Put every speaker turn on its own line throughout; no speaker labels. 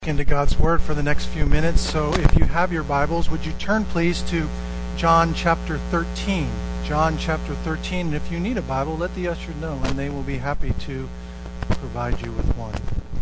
Into God's Word for the next few minutes. So if you have your Bibles, would you turn please to John chapter 13. John chapter 13. And if you need a Bible, let the usher know and they will be happy to provide you with one.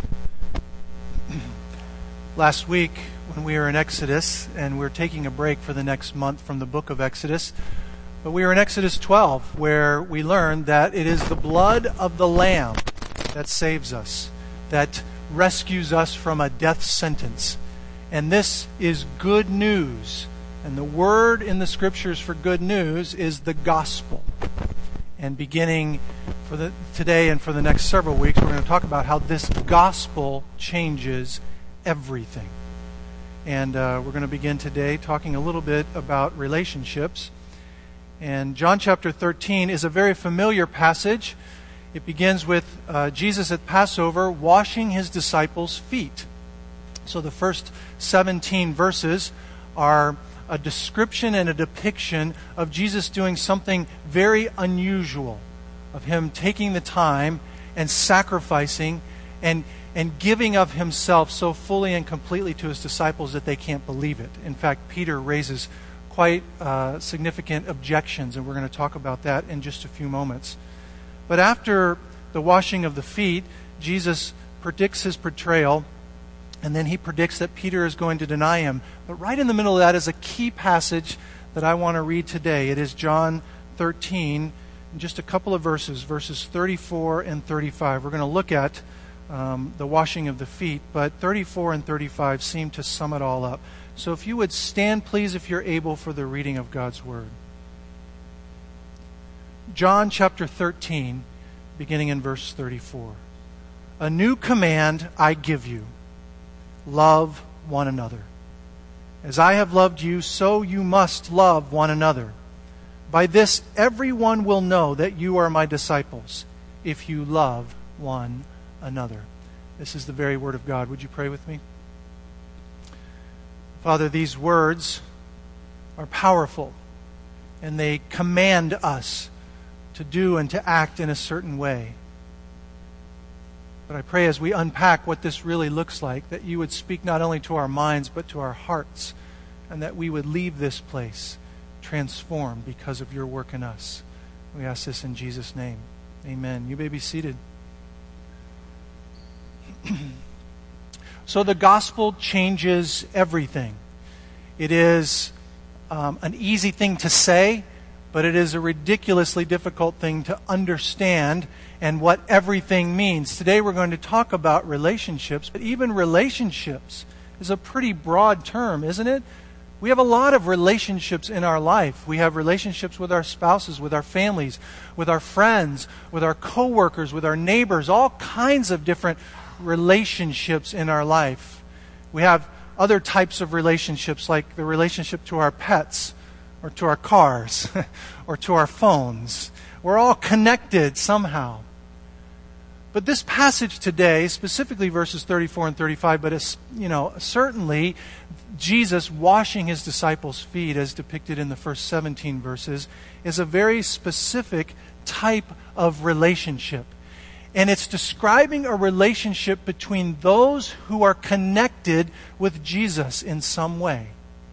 Last week when we were in Exodus, and we're taking a break for the next month from the book of Exodus, but we were in Exodus 12 where we learned that it is the blood of the Lamb that saves us, that rescues us from a death sentence. And this is good news. And the word in the Scriptures for good news is the gospel. And beginning today and for the next several weeks, we're going to talk about how this gospel changes everything. And we're going to begin today talking a little bit about relationships. And John chapter 13 is a very familiar passage. It begins with Jesus at Passover washing his disciples' feet. So the first 17 verses are a description and a depiction of Jesus doing something very unusual, of him taking the time and sacrificing and giving of himself so fully and completely to his disciples that they can't believe it. In fact, Peter raises quite significant objections, and we're going to talk about that in just a few moments. But after the washing of the feet, Jesus predicts his betrayal, and then he predicts that Peter is going to deny him. But right in the middle of that is a key passage that I want to read today. It is John 13, just a couple of verses 34 and 35. We're going to look at the washing of the feet, but 34 and 35 seem to sum it all up. So if you would stand, please, if you're able, for the reading of God's Word. John chapter 13, beginning in verse 34. A new command I give you, love one another. As I have loved you, so you must love one another. By this everyone will know that you are my disciples, if you love one another. This is the very word of God. Would you pray with me? Father, these words are powerful, and they command us to do and to act in a certain way. But I pray as we unpack what this really looks like, that you would speak not only to our minds but to our hearts, and that we would leave this place transformed because of your work in us. We ask this in Jesus' name. Amen. You may be seated. So the gospel changes everything. It is an easy thing to say, but it is a ridiculously difficult thing to understand and what everything means. Today we're going to talk about relationships, but even relationships is a pretty broad term, isn't it? We have a lot of relationships in our life. We have relationships with our spouses, with our families, with our friends, with our coworkers, with our neighbors, all kinds of different relationships in our life. We have other types of relationships, like the relationship to our pets, or to our cars, or to our phones. We're all connected somehow. But this passage today, specifically verses 34 and 35, but certainly Jesus washing his disciples' feet, as depicted in the first 17 verses, is a very specific type of relationship. And it's describing a relationship between those who are connected with Jesus in some way.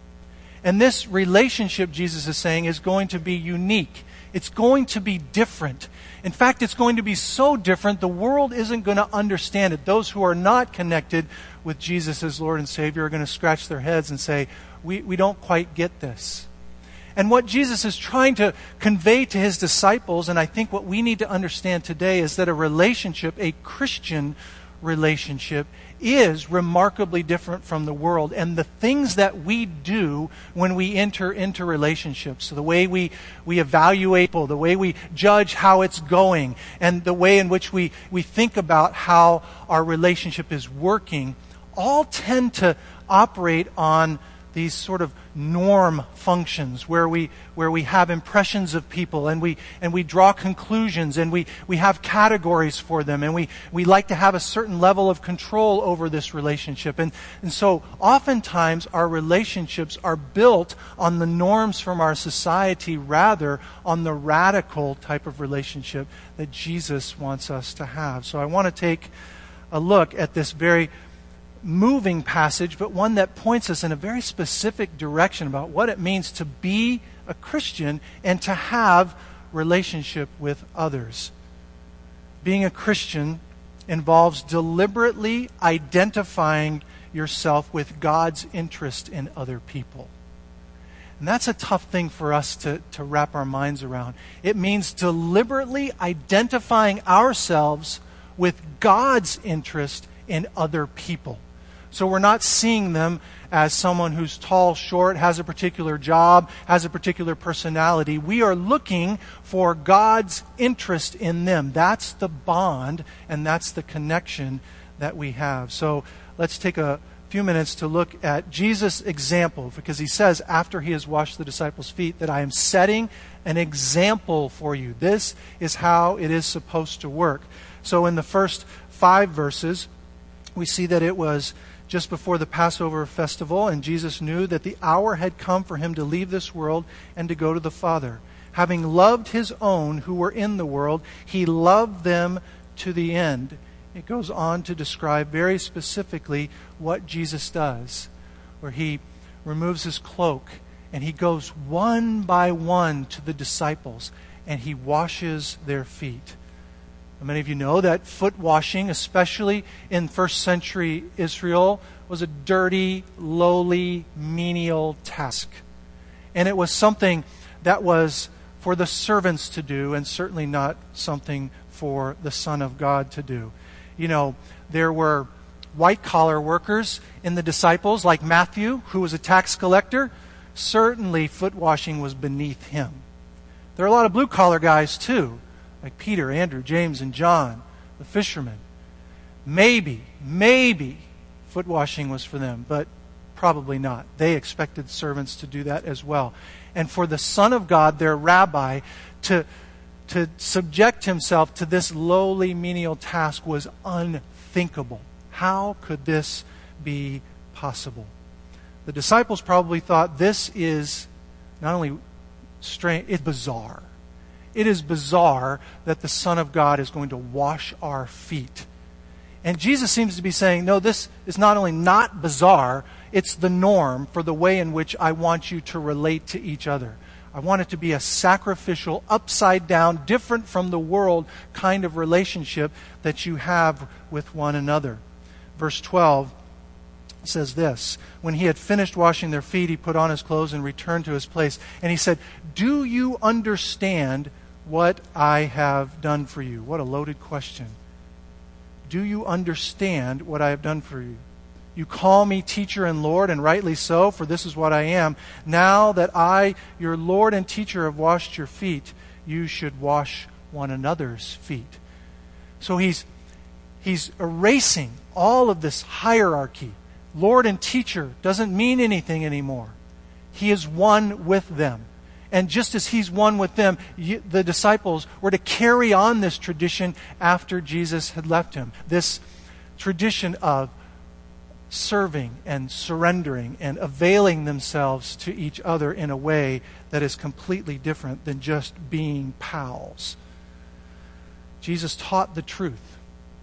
And this relationship, Jesus is saying, is going to be unique. It's going to be different. In fact, it's going to be so different, the world isn't going to understand it. Those who are not connected with Jesus as Lord and Savior are going to scratch their heads and say, we don't quite get this. And what Jesus is trying to convey to his disciples, and I think what we need to understand today, is that a relationship, a Christian relationship, is remarkably different from the world. And the things that we do when we enter into relationships, so the way we evaluate people, the way we judge how it's going, and the way in which we think about how our relationship is working, all tend to operate on these sort of norm functions where we have impressions of people, and we draw conclusions, and we have categories for them, and we like to have a certain level of control over this relationship. And so oftentimes our relationships are built on the norms from our society rather on the radical type of relationship that Jesus wants us to have. So I want to take a look at this very moving passage, but one that points us in a very specific direction about what it means to be a Christian and to have relationship with others. Being a Christian involves deliberately identifying yourself with God's interest in other people. And that's a tough thing for us to wrap our minds around. It means deliberately identifying ourselves with God's interest in other people. So we're not seeing them as someone who's tall, short, has a particular job, has a particular personality. We are looking for God's interest in them. That's the bond and that's the connection that we have. So let's take a few minutes to look at Jesus' example, because he says after he has washed the disciples' feet that I am setting an example for you. This is how it is supposed to work. So in the first 5 verses, we see that it was just before the Passover festival, and Jesus knew that the hour had come for him to leave this world and to go to the Father. Having loved his own who were in the world, he loved them to the end. It goes on to describe very specifically what Jesus does, where he removes his cloak and he goes one by one to the disciples and he washes their feet. Many of you know that foot washing, especially in first century Israel, was a dirty, lowly, menial task. And it was something that was for the servants to do and certainly not something for the Son of God to do. You know, there were white-collar workers in the disciples, like Matthew, who was a tax collector. Certainly, foot washing was beneath him. There are a lot of blue-collar guys, too, like Peter, Andrew, James, and John, the fishermen. Maybe foot washing was for them, but probably not. They expected servants to do that as well. And for the Son of God, their rabbi, to subject himself to this lowly, menial task was unthinkable. How could this be possible? The disciples probably thought this is not only strange, it's bizarre. It is bizarre that the Son of God is going to wash our feet. And Jesus seems to be saying, no, this is not only not bizarre, it's the norm for the way in which I want you to relate to each other. I want it to be a sacrificial, upside down, different from the world kind of relationship that you have with one another. Verse 12 says this: when he had finished washing their feet, he put on his clothes and returned to his place. And he said, do you understand what I have done for you? What a loaded question. Do you understand what I have done for you? You call me teacher and Lord, and rightly so, for this is what I am. Now that I, your Lord and teacher, have washed your feet, you should wash one another's feet. So he's erasing all of this hierarchy. Lord and teacher doesn't mean anything anymore. He is one with them. And just as he's one with them, the disciples were to carry on this tradition after Jesus had left him. This tradition of serving and surrendering and availing themselves to each other in a way that is completely different than just being pals. Jesus taught the truth.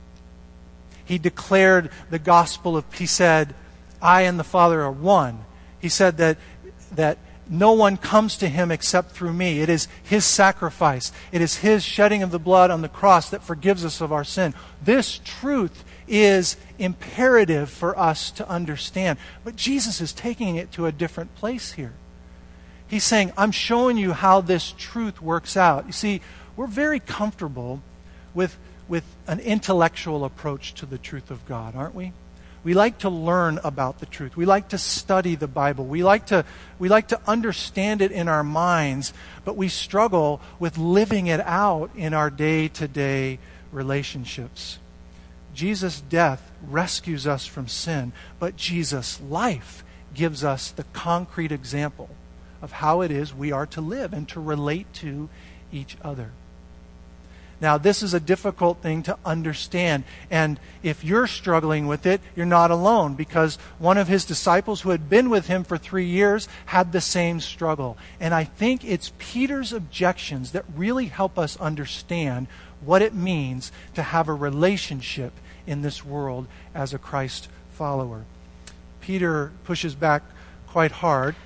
He declared the gospel of, he said, I and the Father are one. He said that no one comes to him except through me. It is his sacrifice. It is his shedding of the blood on the cross that forgives us of our sin. This truth is imperative for us to understand. But Jesus is taking it to a different place here. He's saying, I'm showing you how this truth works out. You see, we're very comfortable with an intellectual approach to the truth of God, aren't we? We like to learn about the truth. We like to study the Bible. We like to understand it in our minds, but we struggle with living it out in our day-to-day relationships. Jesus' death rescues us from sin, but Jesus' life gives us the concrete example of how it is we are to live and to relate to each other. Now, this is a difficult thing to understand, and if you're struggling with it, you're not alone, because one of his disciples who had been with him for 3 years had the same struggle. And I think it's Peter's objections that really help us understand what it means to have a relationship in this world as a Christ follower. Peter pushes back quite hard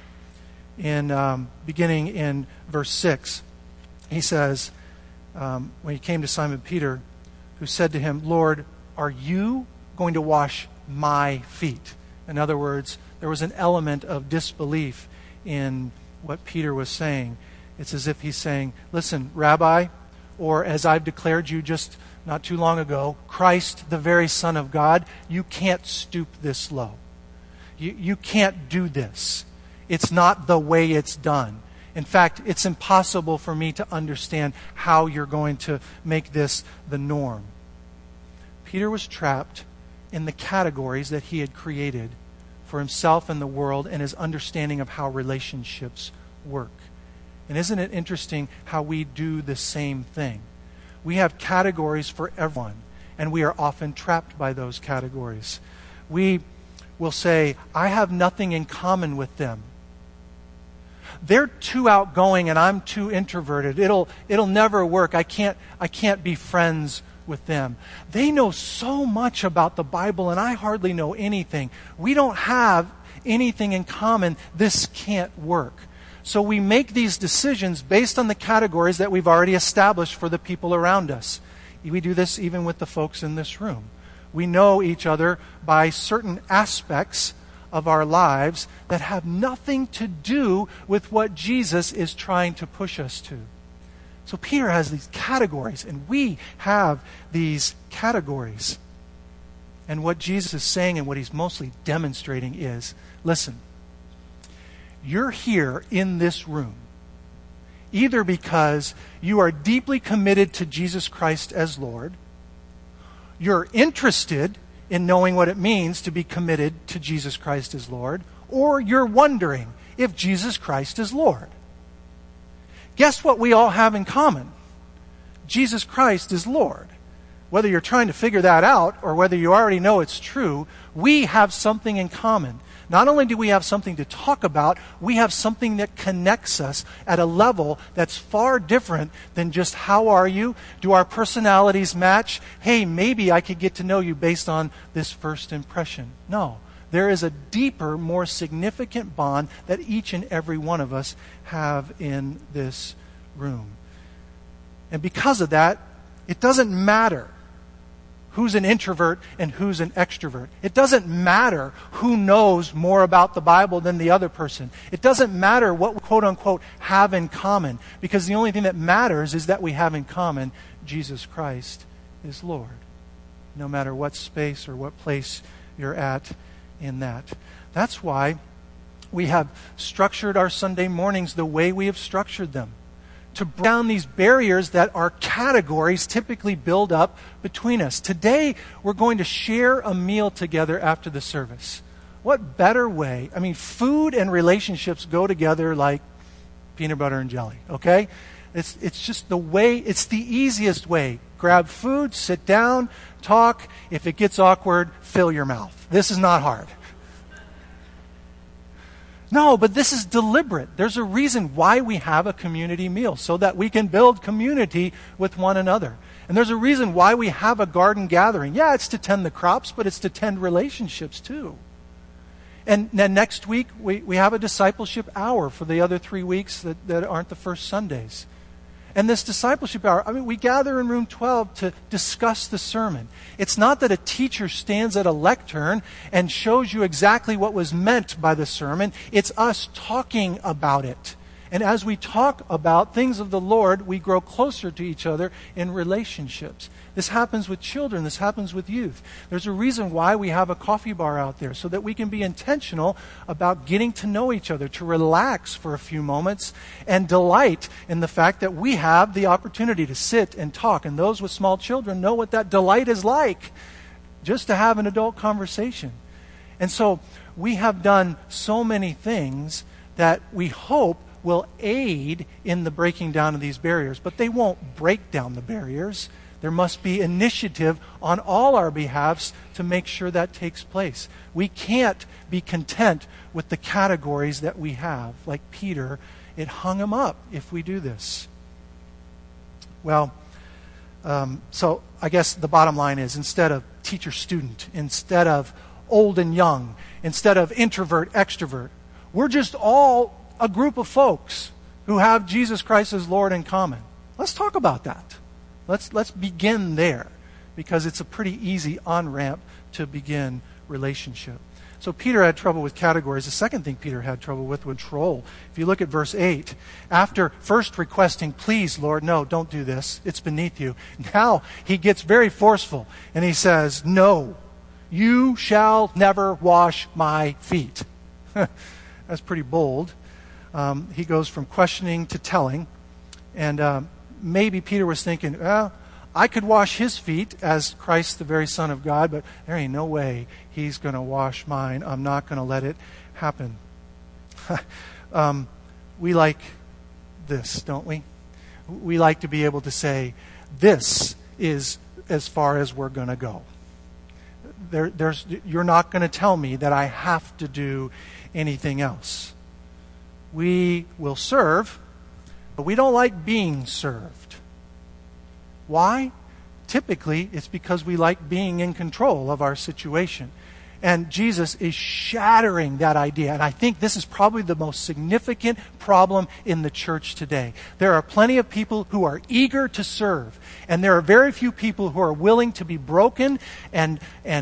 beginning in verse 6. He says, when he came to Simon Peter, who said to him, "Lord, are you going to wash my feet?" In other words, there was an element of disbelief in what Peter was saying. It's as if he's saying, "Listen, Rabbi," or as I've declared you just not too long ago, Christ, the very Son of God, you can't stoop this low. You can't do this. It's not the way it's done. In fact, it's impossible for me to understand how you're going to make this the norm. Peter was trapped in the categories that he had created for himself and the world and his understanding of how relationships work. And isn't it interesting how we do the same thing? We have categories for everyone, and we are often trapped by those categories. We will say, "I have nothing in common with them. They're too outgoing and I'm too introverted. It'll never work. I can't be friends with them. They know so much about the Bible and I hardly know anything. We don't have anything in common. This can't work." So we make these decisions based on the categories that we've already established for the people around us. We do this even with the folks in this room. We know each other by certain aspects of our lives that have nothing to do with what Jesus is trying to push us to. So Peter has these categories, and we have these categories. And what Jesus is saying and what he's mostly demonstrating is, listen, you're here in this room either because you are deeply committed to Jesus Christ as Lord, you're interested in knowing what it means to be committed to Jesus Christ as Lord, or you're wondering if Jesus Christ is Lord. Guess what we all have in common? Jesus Christ is Lord. Whether you're trying to figure that out or whether you already know it's true, we have something in common. Not only do we have something to talk about, we have something that connects us at a level that's far different than just how are you? Do our personalities match? Hey, maybe I could get to know you based on this first impression. No, there is a deeper, more significant bond that each and every one of us have in this room. And because of that, it doesn't matter who's an introvert and who's an extrovert. It doesn't matter who knows more about the Bible than the other person. It doesn't matter what we quote unquote have in common, because the only thing that matters is that we have in common Jesus Christ is Lord. No matter what space or what place you're at in that. That's why we have structured our Sunday mornings the way we have structured them, to break down these barriers that our categories typically build up between us. Today, we're going to share a meal together after the service. What better way? I mean, food and relationships go together like peanut butter and jelly, okay? It's just the way, it's the easiest way. Grab food, sit down, talk. If it gets awkward, fill your mouth. This is not hard. No, but this is deliberate. There's a reason why we have a community meal, so that we can build community with one another. And there's a reason why we have a garden gathering. Yeah, it's to tend the crops, but it's to tend relationships too. And then next week, we have a discipleship hour for the other 3 weeks that aren't the first Sundays. And this discipleship hour, I mean, we gather in room 12 to discuss the sermon. It's not that a teacher stands at a lectern and shows you exactly what was meant by the sermon. It's us talking about it. And as we talk about things of the Lord, we grow closer to each other in relationships. This happens with children. This happens with youth. There's a reason why we have a coffee bar out there, so that we can be intentional about getting to know each other, to relax for a few moments and delight in the fact that we have the opportunity to sit and talk. And those with small children know what that delight is like, just to have an adult conversation. And so we have done so many things that we hope will aid in the breaking down of these barriers, but they won't break down the barriers. There must be initiative on all our behalves to make sure that takes place. We can't be content with the categories that we have. Like Peter, it hung him up if we do this. Well, so I guess the bottom line is, instead of teacher-student, instead of old and young, instead of introvert, extrovert. We're just all a group of folks who have Jesus Christ as Lord in common. Let's talk about that. Let's begin there, because it's a pretty easy on-ramp to begin relationship. So Peter had trouble with categories. The second thing Peter had trouble with was control. If you look at verse 8, after first requesting, please, Lord, no, don't do this. It's beneath you. Now he gets very forceful, and he says, no, you shall never wash my feet. That's pretty bold. He goes from questioning to telling. And maybe Peter was thinking, well, I could wash his feet as Christ, the very Son of God, but there ain't no way he's going to wash mine. I'm not going to let it happen. We like this, don't we? We like to be able to say, this is as far as we're going to go. You're not going to tell me that I have to do anything else. We will serve, but we don't like being served. Why? Typically, it's because we like being in control of our situation. And Jesus is shattering that idea. And I think this is probably the most significant problem in the church today. There are plenty of people who are eager to serve. And there are very few people who are willing to be broken and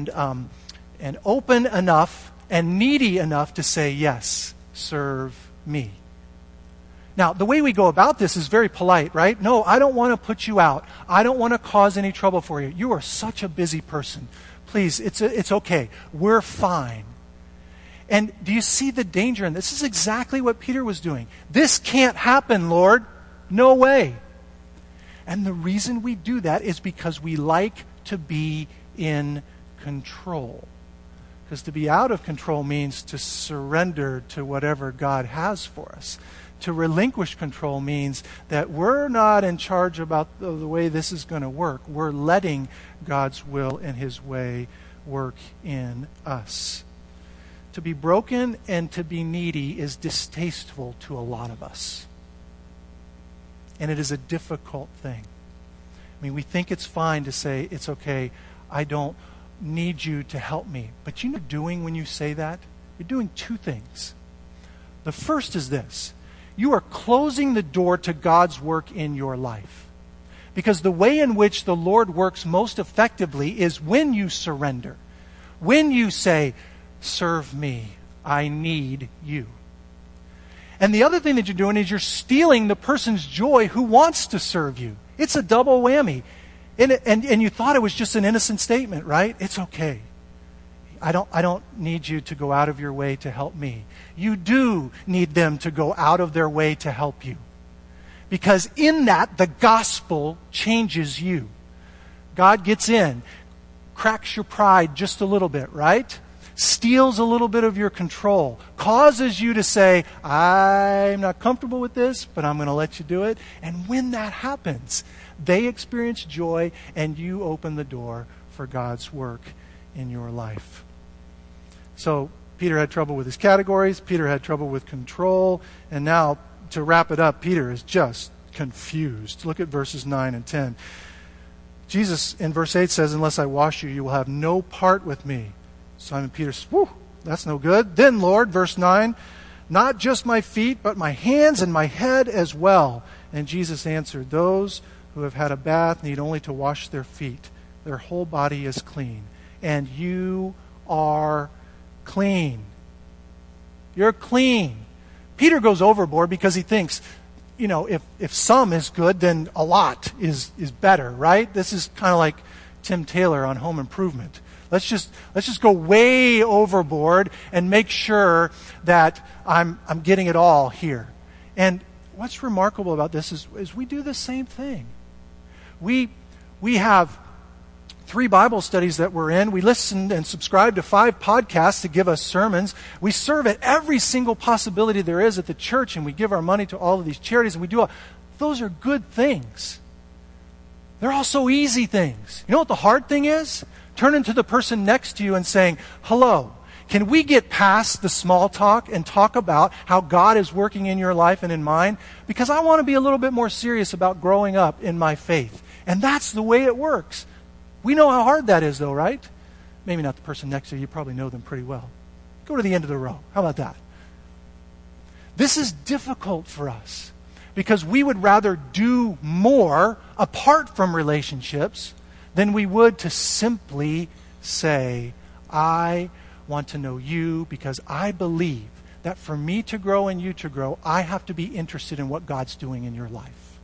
open enough and needy enough to say, yes, serve me. Now, the way we go about this is very polite, right? No, I don't want to put you out. I don't want to cause any trouble for you. You are such a busy person. Please, it's okay. We're fine. And do you see the danger in this? This is exactly what Peter was doing. This can't happen, Lord. No way. And the reason we do that is because we like to be in control. Because to be out of control means to surrender to whatever God has for us. To relinquish control means that we're not in charge about the way this is going to work. We're letting God's will and His way work in us. To be broken and to be needy is distasteful to a lot of us. And it is a difficult thing. I mean, we think it's fine to say, it's okay, I don't need you to help me. But you know what you're doing when you say that? You're doing two things. The first is this. You are closing the door to God's work in your life. Because the way in which the Lord works most effectively is when you surrender. When you say, serve me, I need you. And the other thing that you're doing is you're stealing the person's joy who wants to serve you. It's a double whammy. And you thought it was just an innocent statement, right? It's okay. I don't need you to go out of your way to help me. You do need them to go out of their way to help you. Because in that, the gospel changes you. God gets in, cracks your pride just a little bit, right? Steals a little bit of your control, causes you to say, I'm not comfortable with this, but I'm going to let you do it. And when that happens, they experience joy and you open the door for God's work in your life. So Peter had trouble with his categories. Peter had trouble with control. And now, to wrap it up, Peter is just confused. Look at verses 9 and 10. Jesus, in verse 8, says, unless I wash you, you will have no part with me. Simon Peter says, whew, that's no good. Then, Lord, verse 9, not just my feet, but my hands and my head as well. And Jesus answered, those who have had a bath need only to wash their feet. Their whole body is clean. And you are clean. You're clean. Peter goes overboard because he thinks, if some is good, then a lot is better, right? This is kind of like Tim Taylor on Home Improvement. Let's just go way overboard and make sure that I'm getting it all here. And what's remarkable about this is we do the same thing. We have 3 Bible studies that we're in. We listen and subscribe to 5 podcasts to give us sermons. We serve at every single possibility there is at the church, and we give our money to all of these charities, and we do all. Those are good things. They're also easy things. You know what the hard thing is? Turning to the person next to you and saying, hello, can we get past the small talk and talk about how God is working in your life and in mine? Because I want to be a little bit more serious about growing up in my faith. And that's the way it works. We know how hard that is, though, right? maybe not the person next to you. You probably know them pretty well. Go to the end of the row. How about that? This is difficult for us because we would rather do more apart from relationships than we would to simply say, I want to know you because I believe that for me to grow and you to grow, I have to be interested in what God's doing in your life.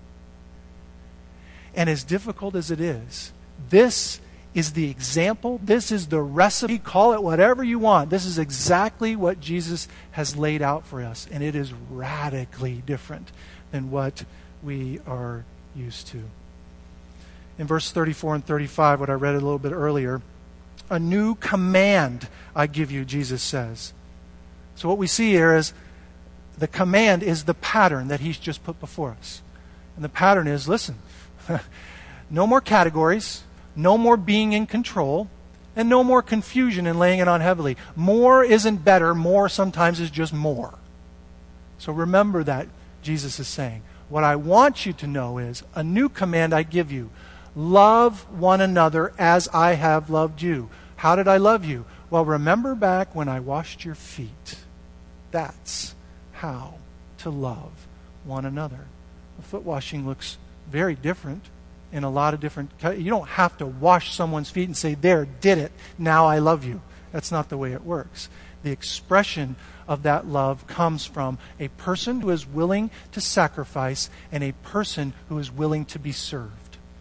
And as difficult as it is, this is the example, this is the recipe, call it whatever you want. This is exactly what Jesus has laid out for us, and it is radically different than what we are used to. In verse 34 and 35, what I read a little bit earlier, a new command I give you, Jesus says. So what we see here is the command is the pattern that he's just put before us. And the pattern is, listen, no more categories, no more being in control, and no more confusion and laying it on heavily. More isn't better. More sometimes is just more. So remember that Jesus is saying. What I want you to know is a new command I give you. Love one another as I have loved you. How did I love you? Well, remember back when I washed your feet. That's how to love one another. Foot washing looks very different in a lot of different... You don't have to wash someone's feet and say, there, did it, now I love you. That's not the way it works. The expression of that love comes from a person who is willing to sacrifice and a person who is willing to be served.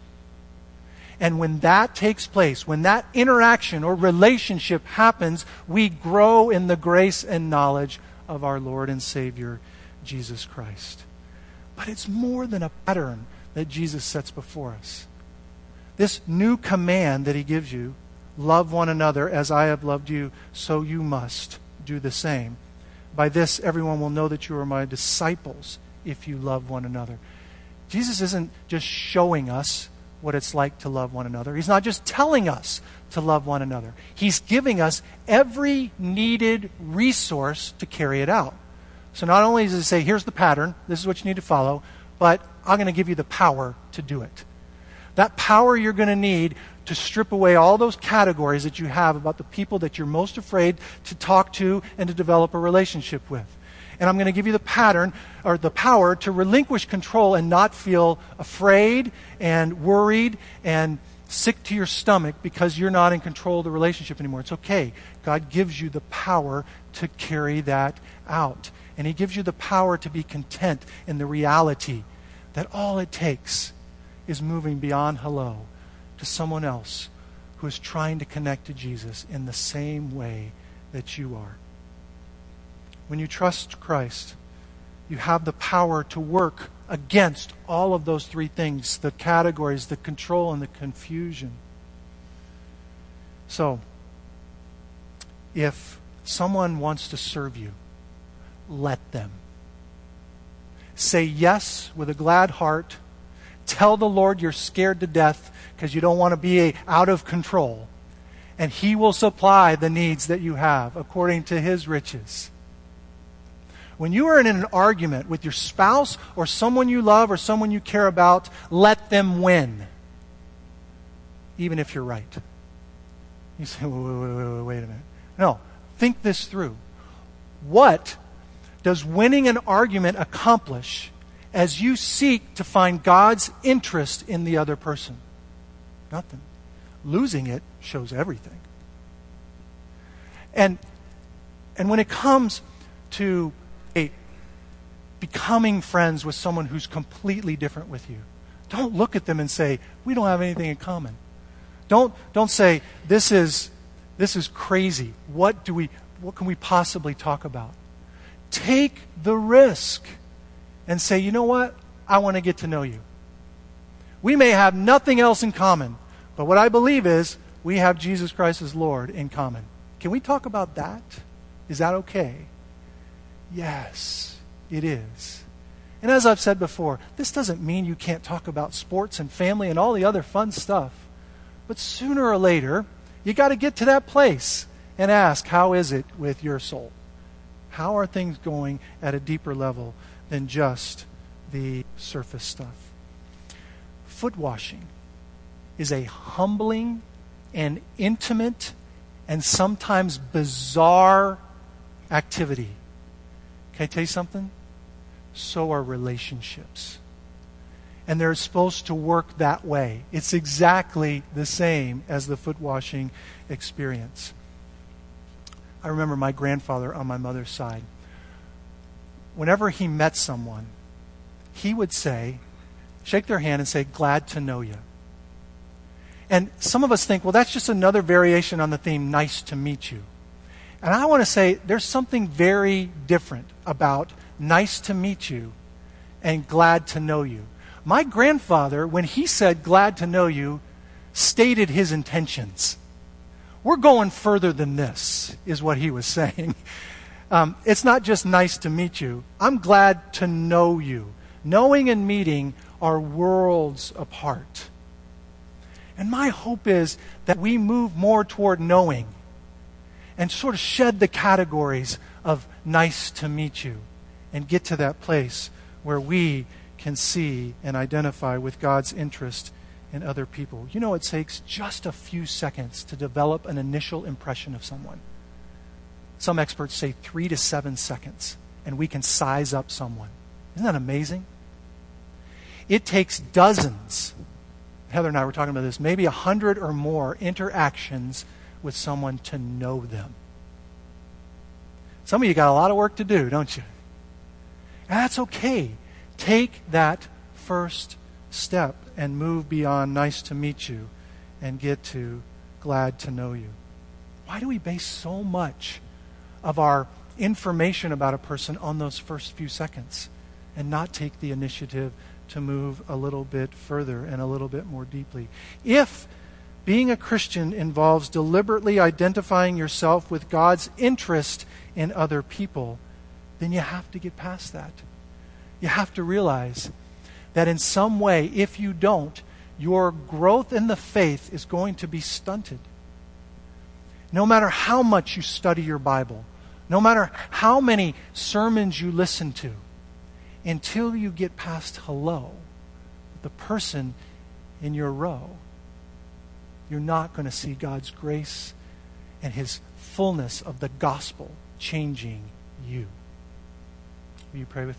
And when that takes place, when that interaction or relationship happens, we grow in the grace and knowledge of our Lord and Savior, Jesus Christ. But it's more than a pattern that Jesus sets before us. This new command that he gives you, love one another as I have loved you, so you must do the same. By this, everyone will know that you are my disciples if you love one another. Jesus isn't just showing us what it's like to love one another. He's not just telling us to love one another. He's giving us every needed resource to carry it out. So not only does he say, here's the pattern, this is what you need to follow, but I'm going to give you the power to do it. That power you're going to need to strip away all those categories that you have about the people that you're most afraid to talk to and to develop a relationship with. And I'm going to give you the pattern or the power to relinquish control and not feel afraid and worried and sick to your stomach because you're not in control of the relationship anymore. It's okay. God gives you the power to carry that out. And he gives you the power to be content in the reality that all it takes is moving beyond hello to someone else who is trying to connect to Jesus in the same way that you are. When you trust Christ, you have the power to work against all of those three things, the categories, the control, and the confusion. So, if someone wants to serve you, let them. Say yes with a glad heart. Tell the Lord you're scared to death because you don't want to be out of control. And he will supply the needs that you have according to his riches. When you are in an argument with your spouse or someone you love or someone you care about, let them win. Even if you're right. You say, wait a minute. No, think this through. What does winning an argument accomplish as you seek to find God's interest in the other person? Nothing. Losing it shows everything. And when it comes to becoming friends with someone who's completely different with you, don't look at them and say, we don't have anything in common. Don't say, this is crazy. What can we possibly talk about? Take the risk and say, you know what? I want to get to know you. We may have nothing else in common, but what I believe is we have Jesus Christ as Lord in common. Can we talk about that? Is that okay? Yes, it is. And as I've said before, this doesn't mean you can't talk about sports and family and all the other fun stuff. But sooner or later, you got to get to that place and ask, how is it with your soul? How are things going at a deeper level than just the surface stuff? Foot washing is a humbling and intimate and sometimes bizarre activity. Can I tell you something? So are relationships. And they're supposed to work that way. It's exactly the same as the foot washing experience. I remember my grandfather on my mother's side. Whenever he met someone, he would say, shake their hand and say, glad to know you. And some of us think, well, that's just another variation on the theme, nice to meet you. And I want to say there's something very different about nice to meet you and glad to know you. My grandfather, when he said glad to know you, stated his intentions. We're going further than this, is what he was saying. It's not just nice to meet you. I'm glad to know you. Knowing and meeting are worlds apart. And my hope is that we move more toward knowing and sort of shed the categories of nice to meet you and get to that place where we can see and identify with God's interest in other people. You know, it takes just a few seconds to develop an initial impression of someone. Some experts say 3 to 7 seconds, and we can size up someone. Isn't that amazing? It takes dozens, Heather and I were talking about this, maybe 100 or more interactions with someone to know them. Some of you got a lot of work to do, don't you? And that's okay. Take that first step and move beyond nice to meet you and get to glad to know you. Why do we base so much of our information about a person on those first few seconds and not take the initiative to move a little bit further and a little bit more deeply? If being a Christian involves deliberately identifying yourself with God's interest in other people, then you have to get past that. You have to realize that in some way, if you don't, your growth in the faith is going to be stunted. No matter how much you study your Bible, no matter how many sermons you listen to, until you get past hello, the person in your row, you're not going to see God's grace and His fullness of the gospel changing you. Will you pray with me?